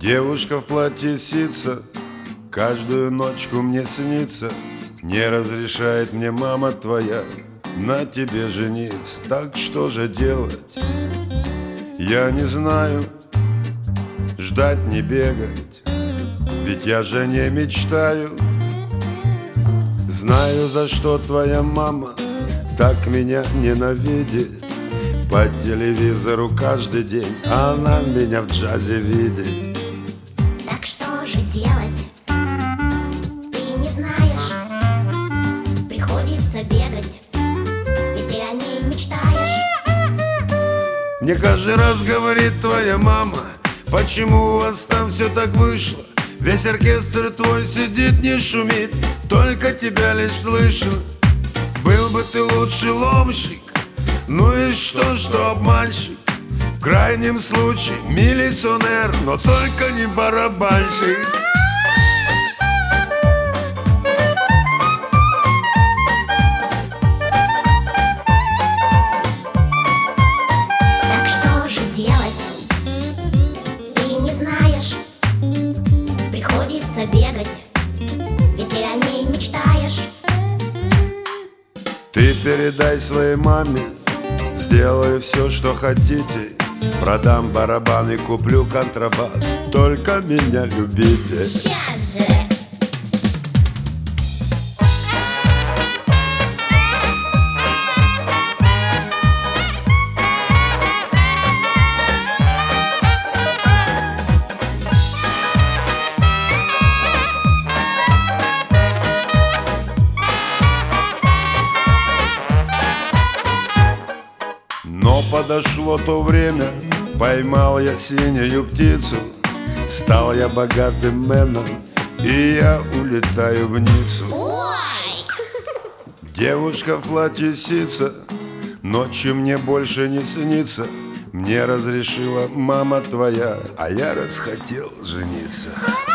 Девушка в платье ситца каждую ночку мне снится. Не разрешает мне мама твоя на тебе жениться. Так что же делать? Я не знаю. Ждать, не бегать, ведь я же не мечтаю. Знаю, за что твоя мама так меня ненавидит. По телевизору каждый день она меня в джазе видит. Так что же делать? Ты не знаешь. Приходится бегать, ведь ты о ней мечтаешь. Мне каждый раз говорит твоя мама: почему у вас там все так вышло? Весь оркестр твой сидит, не шумит, только тебя лишь слышу. Был бы ты лучший ломщик, ну и что обманщик? В крайнем случае милиционер, но только не барабанщик. Так что же делать? Ты не знаешь. Приходится бегать, ведь ты о ней мечтаешь. Ты передай своей маме: сделаю все, что хотите. Продам барабан и куплю контрабас, только меня любите. Сейчас же! Но подошло то время, поймал я синюю птицу. Стал я богатым мэном, и я улетаю в Ниццу. Ой! Девушка в платье ситца ночью мне больше не снится. Мне разрешила мама твоя, а я расхотел жениться.